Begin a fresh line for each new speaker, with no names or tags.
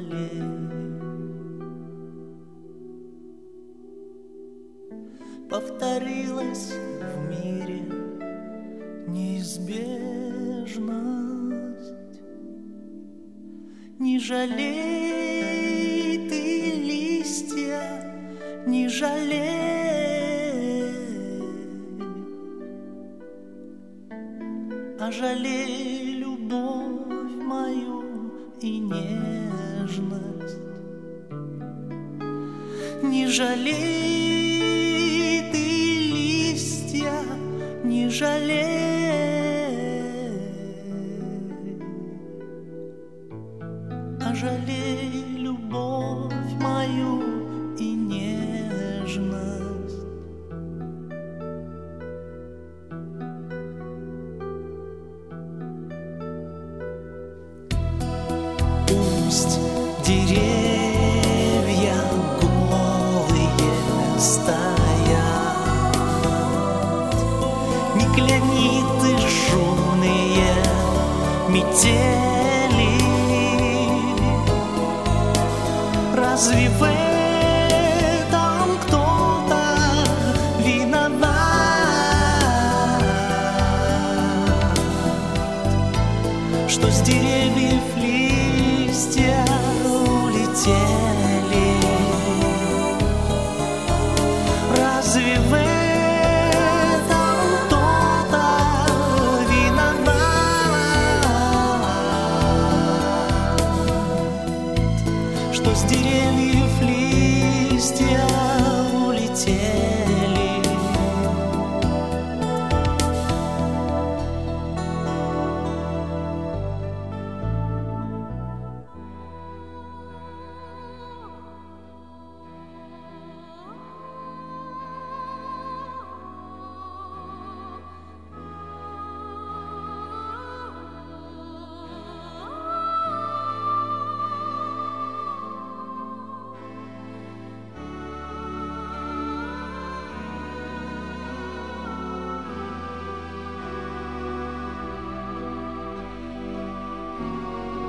полей. Повторилась в мире неизбежность. Не жалей ты листья, не жалей, а жалей любовь мою и нежность. Не жалей ты листья, не жалей, а жалей любовь мою и нежность. Пусть деревья голые стоят, не кляниты шумные метели. Разве в этом кто-то виноват, что с деревьев листья улетели?